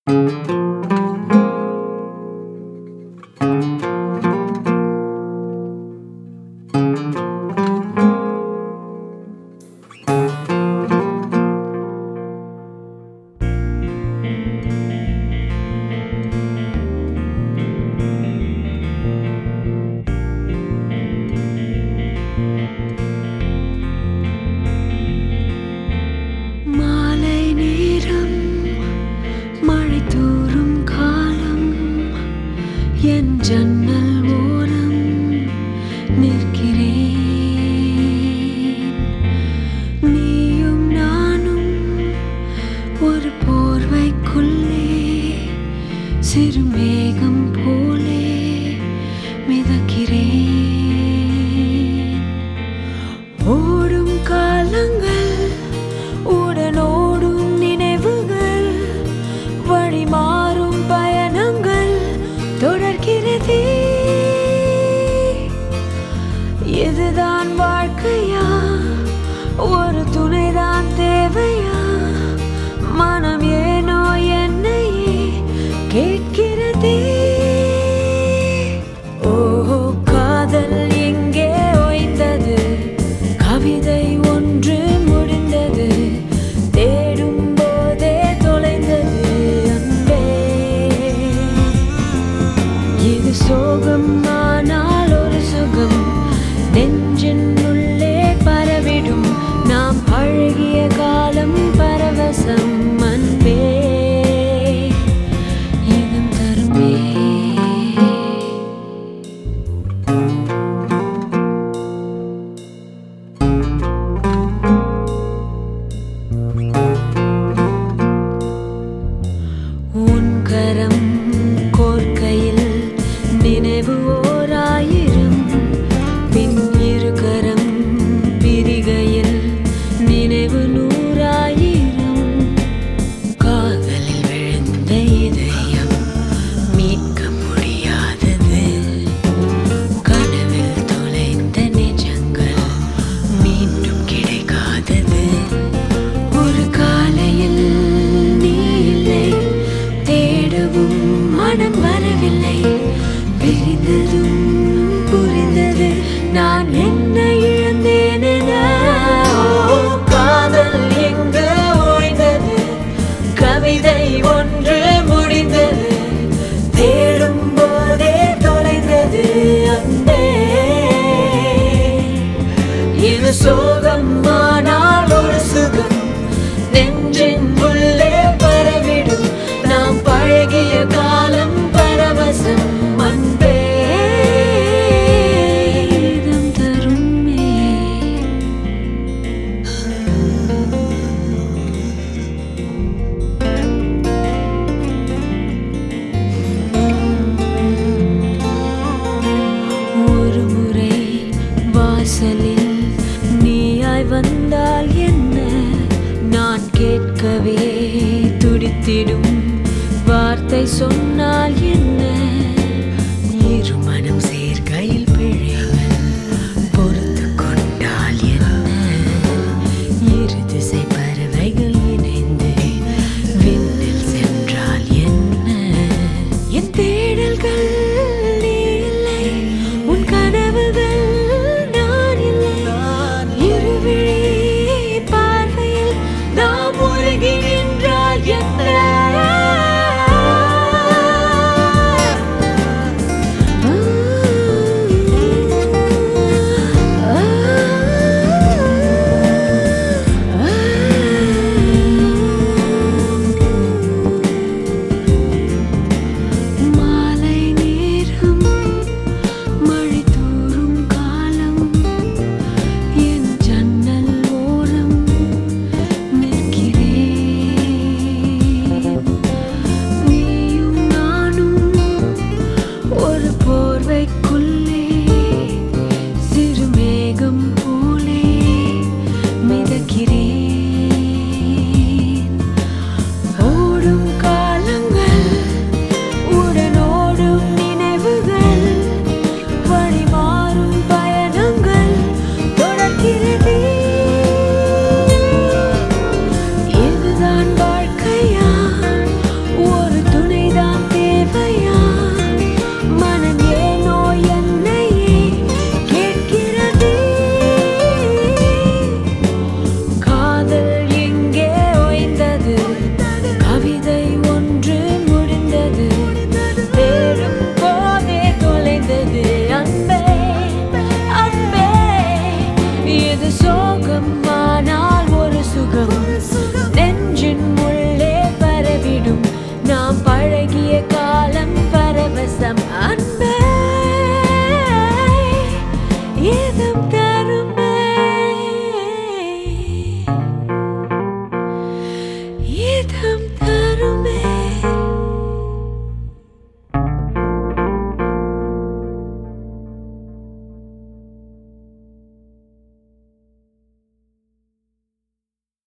ஜன்னல் ஓரம் நிற்கிறேன். நீயும் நானும் ஒரு போர்வைக்குள்ளே சிறு மேகம் போலே மிதக்கிறேன். ஓடும் காலங்கள் உடனோடும் நினைவுகள் வழி மாறும் பயணங்கள் தொடர்கிறதே. இதுதான் வாழ்க்கையா? ஒரு துணைதான் தேவையா? மனம் ஏனோ என்னையே கேட்கிறதே. ஓ காதல் எங்கே ஓய்ந்தது? கவிதை ஒன்று முடிந்தது. தேடும் போதே தொலைந்தது அன்பே. இது சோகம் ஆனால் ஒரு சுகம் நெஞ்சின் உள்ளே பரவிடும். நாம் அழகிய காலம் பரவசம் அன்பே. இதம் தருமே. உன் கரம் கோர்க்கையில் நினைவு ஓராயிரம். பின் இரு கரம் பிரிகையில் நினைவு நூறாயிரம். காதலில் விழுந்த இதயம் மீட்க முடியாதது. கனவில் தொலைந்த நிஜங்கள் மீண்டும் கிடைக்காதது. ஒரு காலையில் நீ இல்லை, தேடவும் மனம் வரவில்லை. பிரிந்ததும் புரிந்தது நான் என்ன இழந்தேன் என. காதல் எங்கு ஓய்ந்தது? கவிதை ஒன்று முடிந்தது. தேடும் போதே தொலைந்தது அன்பே. இது சோகம் ஆனால் ஒரு சுகம் நெஞ்சின் உள்ளே பரவிடும். நாம் பழகிய காலம் பரவசம் அன்பே. இதம் தருமே. ஒரு முறை வாசலில் நீயாய் வந்தால் என்ன? நான் கேட்கவே துடித்திடும் வார்த்தை சொன்னால் என்ன? இரு மனம் சேர்க்கையில் பிழைகள் பொறுத்து கொண்டால் என்ன? இரு திசை பறவைகள் இணைந்து விண்ணில் சென்றால் என்ன? என் தேடல்கள் நீ இல்லை, உன் கனவுகள் நான் இல்லை. இருவிழி பார்வையில் நாம் உருகி நின்றால் என்ன? இதம் தருமே